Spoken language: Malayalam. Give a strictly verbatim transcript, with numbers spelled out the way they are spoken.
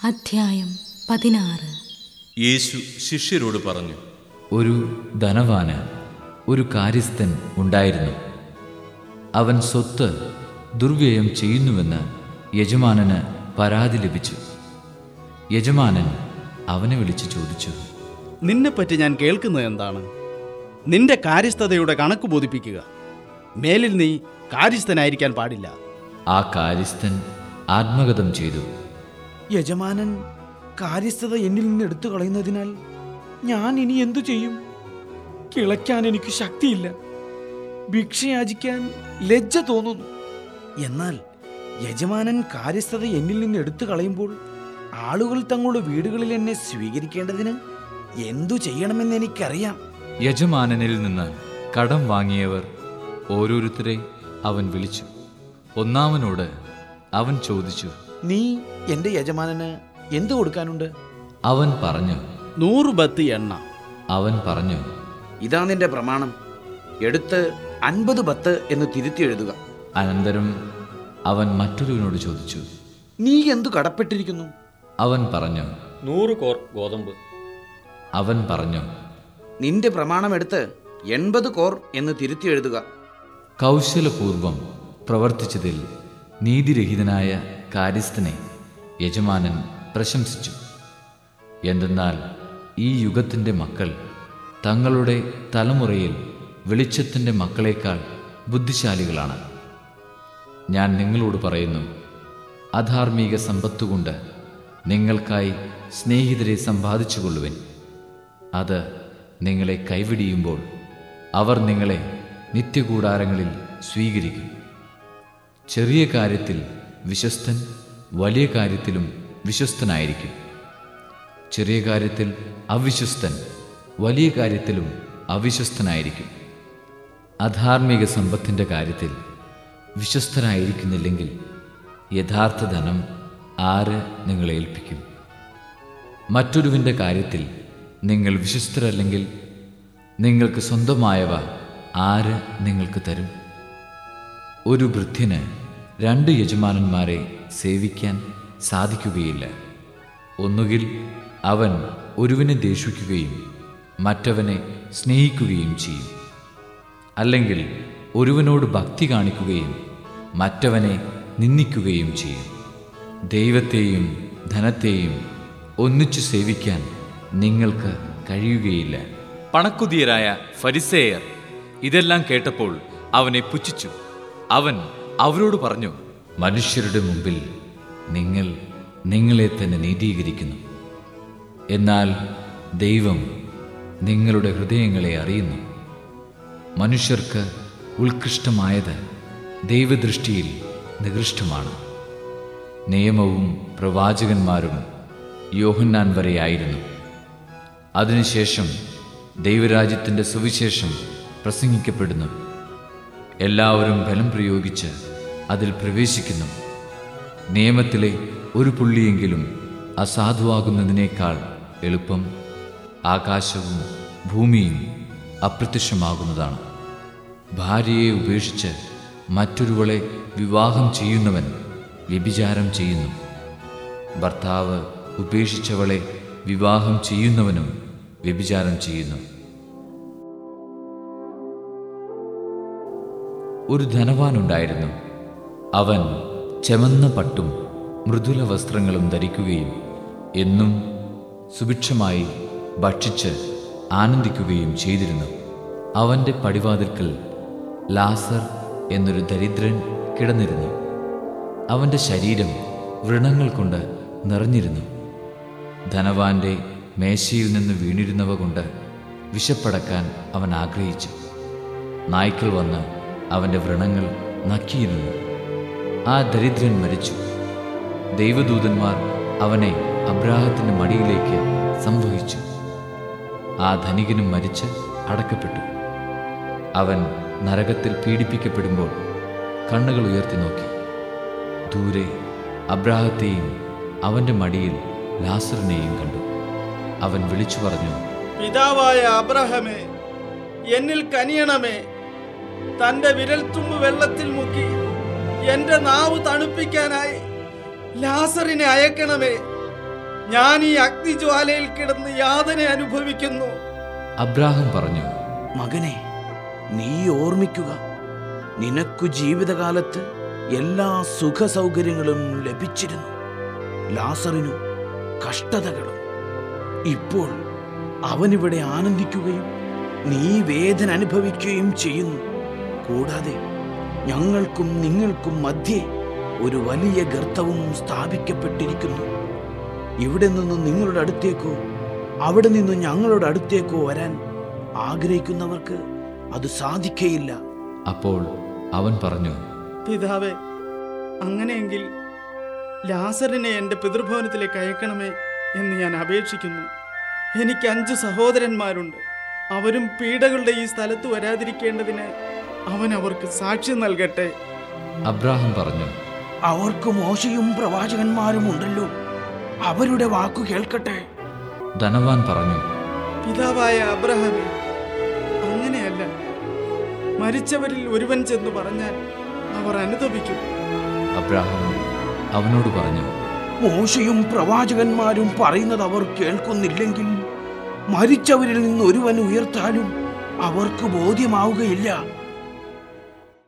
അധ്യായം പതിനാറ്. യേശു ശിഷ്യരോട് പറഞ്ഞു, ഒരു ധനവാന് ഒരു കാര്യസ്ഥൻ ഉണ്ടായിരുന്നു. അവൻ സ്വത്ത് ദുർവ്യയം ചെയ്യുന്നുവെന്ന് യജമാനന് പരാതി ലഭിച്ചു. യജമാനൻ അവനെ വിളിച്ചു ചോദിച്ചു, നിന്നെപ്പറ്റി ഞാൻ കേൾക്കുന്നത് എന്താണ്? നിന്റെ കാര്യസ്ഥതയുടെ കണക്ക് ബോധിപ്പിക്കുക. മേലിൽ നീ കാര്യസ്ഥനായിരിക്കാൻ പാടില്ല. ആ കാര്യസ്ഥൻ ആത്മഗതം ചെയ്തു, യജമാനൻ കാര്യസ്ഥത എന്നിൽ നിന്ന് എടുത്തു കളയുന്നതിനാൽ ഞാൻ ഇനി എന്തു ചെയ്യും? കിളയ്ക്കാൻ എനിക്ക് ശക്തിയില്ല, ഭിക്ഷയാചിക്കാൻ ലജ്ജ തോന്നുന്നു. എന്നാൽ യജമാനൻ കാര്യസ്ഥത എന്നിൽ നിന്ന് എടുത്തു കളയുമ്പോൾ ആളുകൾ തങ്ങളുടെ വീടുകളിൽ എന്നെ സ്വീകരിക്കേണ്ടതിന് എന്തു ചെയ്യണമെന്ന് എനിക്കറിയാം. യജമാനനിൽ നിന്ന് കടം വാങ്ങിയവർ ഓരോരുത്തരെ അവൻ വിളിച്ചു. ഒന്നാമനോട് അവൻ ചോദിച്ചു, നീ എൻ്റെ യജമാനന് എന്തു കൊടുക്കാനുണ്ട്? അവൻ പറഞ്ഞു, നൂറ് ബത്ത് എണ്ണ. അവൻ പറഞ്ഞു, ഇതാ നിന്റെ പ്രമാണം, എടുത്ത് അൻപത് ബത്ത് എന്ന് തിരുത്തി എഴുതുക. അനന്തരം അവൻ മറ്റൊരുവനോട് ചോദിച്ചു, നീ എന്തു കടപ്പെട്ടിരിക്കുന്നു? അവൻ പറഞ്ഞു, നൂറ് കോർ ഗോതമ്പ്. അവൻ പറഞ്ഞു, നിന്റെ പ്രമാണം എടുത്ത് എൺപത് കോർ എന്ന് തിരുത്തി എഴുതുക. കൗശലപൂർവം പ്രവർത്തിച്ചതിൽ നീതിരഹിതനായ കാര്യസ്ഥനെ യജമാനൻ പ്രശംസിച്ചു. എന്തെന്നാൽ ഈ യുഗത്തിൻ്റെ മക്കൾ തങ്ങളുടെ തലമുറയിൽ വെളിച്ചത്തിൻ്റെ മക്കളേക്കാൾ ബുദ്ധിശാലികളാണ്. ഞാൻ നിങ്ങളോട് പറയുന്നു, അധാർമിക സമ്പത്തുകൊണ്ട് നിങ്ങൾക്കായി സ്നേഹിതരെ സമ്പാദിച്ചുകൊള്ളുവിൻ. അത് നിങ്ങളെ കൈവിടിയുമ്പോൾ അവർ നിങ്ങളെ നിത്യകൂടാരങ്ങളിൽ സ്വീകരിക്കും. ചെറിയ കാര്യത്തിൽ വിശ്വസ്തൻ വലിയ കാര്യത്തിലും വിശ്വസ്തനായിരിക്കും. ചെറിയ കാര്യത്തിൽ അവിശ്വസ്തൻ വലിയ കാര്യത്തിലും അവിശ്വസ്തനായിരിക്കും. അധാർമിക സമ്പത്തിൻ്റെ കാര്യത്തിൽ വിശ്വസ്തനായിരിക്കുന്നില്ലെങ്കിൽ യഥാർത്ഥ ധനം ആര് നിങ്ങളെ ഏൽപ്പിക്കും? മറ്റൊരുവിൻ്റെ കാര്യത്തിൽ നിങ്ങൾ വിശ്വസ്തരല്ലെങ്കിൽ നിങ്ങൾക്ക് സ്വന്തമായവ ആര് നിങ്ങൾക്ക് തരും? ഒരു വൃദ്ധന് രണ്ട് യജമാനന്മാരെ സേവിക്കാൻ സാധിക്കുകയില്ല. ഒന്നുകിൽ അവൻ ഒരുവനെ ദ്വേഷിക്കുകയും മറ്റവനെ സ്നേഹിക്കുകയും ചെയ്യും, അല്ലെങ്കിൽ ഒരുവനോട് ഭക്തി കാണിക്കുകയും മറ്റവനെ നിന്ദിക്കുകയും ചെയ്യും. ദൈവത്തെയും ധനത്തെയും ഒന്നിച്ചു സേവിക്കാൻ നിങ്ങൾക്ക് കഴിയുകയില്ല. പണക്കുതിയരായ ഫരിസേയർ ഇതെല്ലാം കേട്ടപ്പോൾ അവനെ പുച്ഛിച്ചു. അവൻ അവരോട് പറഞ്ഞു, മനുഷ്യരുടെ മുമ്പിൽ നിങ്ങൾ നിങ്ങളെ തന്നെ നീതീകരിക്കുന്നു, എന്നാൽ ദൈവം നിങ്ങളുടെ ഹൃദയങ്ങളെ അറിയുന്നു. മനുഷ്യർക്ക് ഉത്കൃഷ്ടമായത് ദൈവദൃഷ്ടിയിൽ നികൃഷ്ടമാണ്. നിയമവും പ്രവാചകന്മാരും യോഹന്നാൻ വരെയായിരുന്നു. അതിനുശേഷം ദൈവരാജ്യത്തിൻ്റെ സുവിശേഷം പ്രസംഗിക്കപ്പെടുന്നു. എല്ലാവരും ബലം പ്രയോഗിച്ച് അതിൽ പ്രവേശിക്കുന്നു. നിയമത്തിലെ ഒരു പുള്ളിയെങ്കിലും അസാധുവാകുന്നതിനേക്കാൾ എളുപ്പം ആകാശവും ഭൂമിയും അപ്രത്യക്ഷമാകുന്നതാണ്. ഭാര്യയെ ഉപേക്ഷിച്ച് മറ്റൊരുവളെ വിവാഹം ചെയ്യുന്നവൻ വ്യഭിചാരം ചെയ്യുന്നു. ഭർത്താവ് ഉപേക്ഷിച്ചവളെ വിവാഹം ചെയ്യുന്നവനും വ്യഭിചാരം ചെയ്യുന്നു. ഒരു ധനവാനുണ്ടായിരുന്നു. അവൻ ചെമന്ന പട്ടും മൃദുല വസ്ത്രങ്ങളും ധരിക്കുകയും എന്നും സുഭിക്ഷമായി ഭക്ഷിച്ച് ആനന്ദിക്കുകയും ചെയ്തിരുന്നു. അവൻ്റെ പടിവാതിൽക്കൽ ലാസർ എന്നൊരു ദരിദ്രൻ കിടന്നിരുന്നു. അവൻ്റെ ശരീരം വ്രണങ്ങൾ കൊണ്ട് നിറഞ്ഞിരുന്നു. ധനവാന്റെ മേശയിൽ നിന്ന് വീണിരുന്നവ കൊണ്ട് വിശപ്പടക്കാൻ അവൻ ആഗ്രഹിച്ചു. നായ്ക്കൾ വന്ന് അവൻ്റെ വ്രണങ്ങൾ നക്കിയിരുന്നു. ആ ദരിദ്രൻ മരിച്ചു. ദൈവദൂതന്മാർ അവനെ അബ്രാഹത്തിൻ്റെ മടിയിലേക്ക് സംവഹിച്ചു. ആ ധനികനും മരിച്ച് അടക്കപ്പെട്ടു. അവൻ നരകത്തിൽ പീഡിപ്പിക്കപ്പെടുമ്പോൾ കണ്ണുകൾ ഉയർത്തി നോക്കി. ദൂരെ അബ്രാഹത്തെയും അവൻ്റെ മടിയിൽ ലാസറിനെയും കണ്ടു. അവൻ വിളിച്ചു പറഞ്ഞു, പിതാവായ അബ്രഹാമേ, എന്നിൽ കനിയണമേ. തന്റെ വിരൽത്തുമ്പ് വെള്ളത്തിൽ മുക്കി എന്റെ നാവ് തണുപ്പിക്കാനായി ലാസറിനെ അയക്കണമേ. ഞാൻ ഈ അഗ്നിജ്വാലയിൽ കിടന്ന് യാതന അനുഭവിക്കുന്നു. അബ്രാഹാം പറഞ്ഞു, മകനെ, നീ ഓർമ്മിക്കുക, നിനക്കു ജീവിതകാലത്ത് എല്ലാ സുഖ സൗകര്യങ്ങളും ലഭിച്ചിരുന്നു, ലാസറിനു കഷ്ടതകളും. ഇപ്പോൾ അവനിവിടെ ആനന്ദിക്കുകയും നീ വേദന അനുഭവിക്കുകയും ചെയ്യുന്നു. കൂടാതെ ഞങ്ങൾക്കും നിങ്ങൾക്കും മധ്യേ ഒരു വലിയ ഗർത്തവും സ്ഥാപിക്കപ്പെട്ടിരിക്കുന്നു. ഇവിടെ നിന്ന് നിങ്ങളുടെ അടുത്തേക്കോ അവിടെ നിന്ന് ഞങ്ങളുടെ അടുത്തേക്കോ വരാൻ ആഗ്രഹിക്കുന്നവർക്ക് അത് സാധിക്കയില്ല. അപ്പോൾ അവൻ പറഞ്ഞു, പിതാവേ, അങ്ങനെയെങ്കിൽ ലാസറിനെ എൻ്റെ പിതൃഭവനത്തിലേക്ക് അയക്കണമേ എന്ന് ഞാൻ അപേക്ഷിക്കുന്നു. എനിക്ക് അഞ്ച് സഹോദരന്മാരുണ്ട്. അവരും പീഡകളുടെ ഈ സ്ഥലത്ത് വരാതിരിക്കേണ്ടതിന് അവൻ അവർക്ക് സാക്ഷ്യം നൽകട്ടെ. അബ്രാഹാം പറഞ്ഞു, അവർക്ക് മോശയും പ്രവാചകന്മാരും ഉണ്ടല്ലോ, അവരുടെ വാക്കു കേൾക്കട്ടെ. ധനവാൻ പറഞ്ഞു, പിതാവായ അബ്രഹാമേ, അങ്ങനെയല്ല. മരിച്ചവരിൽ ഒരുവൻ ചെന്ന് പറഞ്ഞാൽ അവർ അനുതപിക്കും. അബ്രാഹാം അവനോട് പറഞ്ഞു, മോശയും പ്രവാചകന്മാരും പറയുന്നത് അവർ കേൾക്കുന്നില്ലെങ്കിൽ മരിച്ചവരിൽ നിന്ന് ഒരുവൻ ഉയർത്താലും അവർക്ക് ബോധ്യമാവുകയില്ല.